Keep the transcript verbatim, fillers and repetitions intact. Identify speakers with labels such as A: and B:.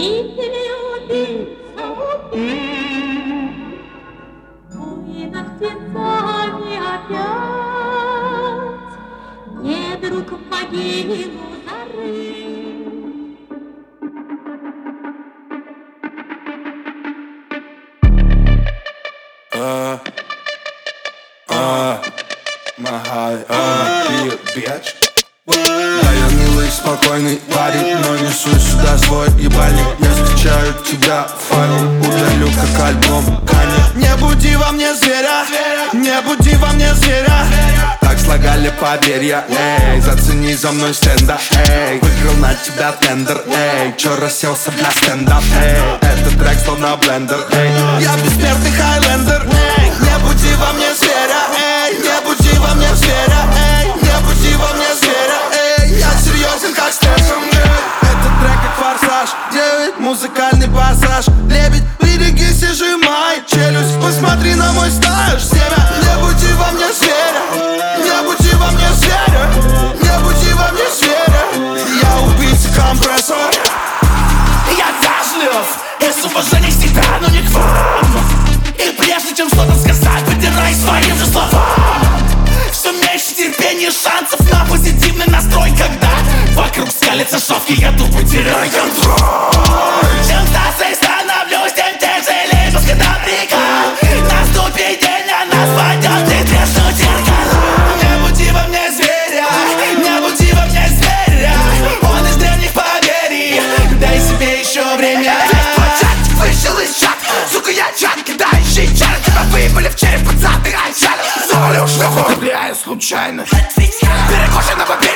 A: Видели убийца убит, буйных птенцами опять, не друг в могилу зарыт.
B: Uh, uh, my high, uh, be a bitch. Да, я милый, спокойный парень, но несу сюда свой ебальник. Я скачаю тебя в файл, удалю как альбом Кани. Не буди во мне зверя, не буди во мне зверя. Так слагали поверья, эй, зацени за мной стенда, эй. Выиграл на тебя тендер, эй. Чё расселся, бля, стендап, эй. Этот трек словно блендер, эй. Я бессмертный хайлендер, эй. Не буди во мне зверя, эй. Не буди во мне зверя, эй. Не буди во мне зверя, эй. Я серьезен, как Стэшем, эй. Этот трек как форсаж, девять, музыкальный пассаж. Лебедь, берегись и сжимай челюсть. Посмотри на мой стаж, семя. Не буди во мне зверя, не буди во мне зверя, не буди во мне зверя. Я убийца компрессор.
C: Я вежлив, и с уважением всегда, но не к вам. И прежде чем что-то сказать, потирай своим же словам. Все меньше терпения, шансов на позитивный настрой, когда вокруг скалятся шовки, я тупо теряю контроль. Чем старше становлюсь, тем тяжелее взгляд река. Наступит день, а нас пойдет и треснут зеркала. Не буди во мне зверя, не буди во мне зверя. Он из древних поверий, дай себе еще время. Чатик вышел из чата, сука, я чат, кидающий чары. Тебя выпали в череп пацаны, ай, чары. Завалил шлюху, влияю случайно. Перекошен на победу.